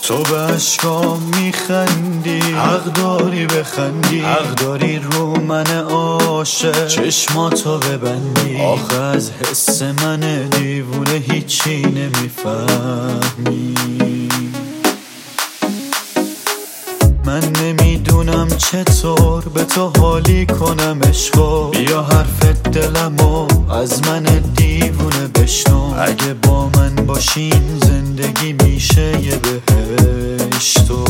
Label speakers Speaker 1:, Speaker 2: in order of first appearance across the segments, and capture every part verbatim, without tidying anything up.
Speaker 1: تو به عشقام میخندی، حق داری بخندی، حق داری رو من عاشق چشماتو ببندی. آخه از حس من دیوونه هیچی نمیفهمی. من نمیدونم چطور به تو حالی کنم عشقا. بیا حرف دلمو از من دیوونه بشنو. اگه با من باشین زندگی میشه یه بهشتو.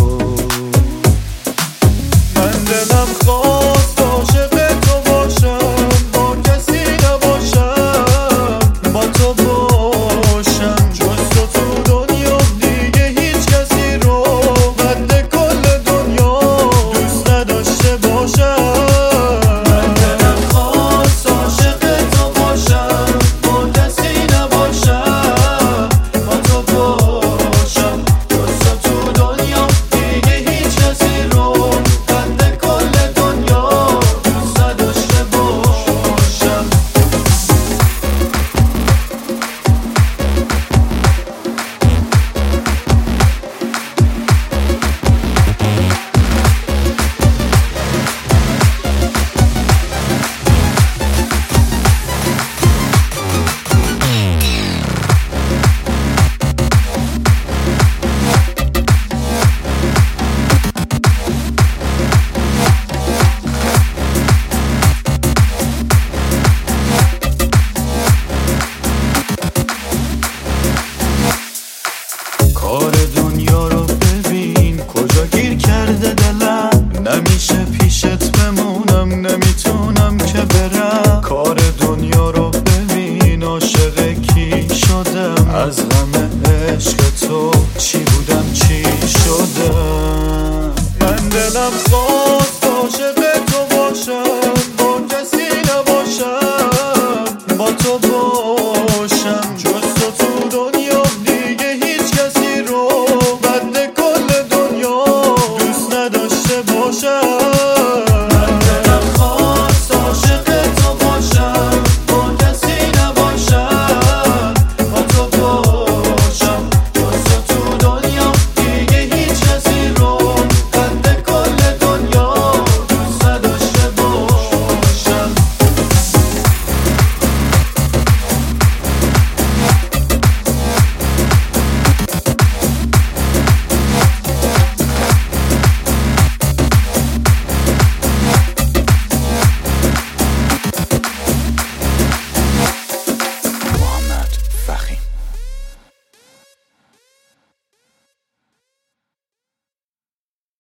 Speaker 1: من دلم خواست عاشق تو باشم، با کسی نباشم، با تو باشم. جز تو تو دنیا دیگه هیچ کسی رو قد کل دنیا دوست نداشته باشم. من دلم خواست عاشق تو باشم، با کسی نباشم، با تو باشم. جز تو تو دنیا دیگه هیچ کسی رو قد کل دنیا دوست نداشته باشم. کار دنیا رو ببین کجا گیر کرده دلم. نمیشه پیشت بمونم، نمیتونم که برم. کار دنیا رو ببین عاشق کی شدم. از غم عشق تو چی بودم چی شدم. من دلم خواست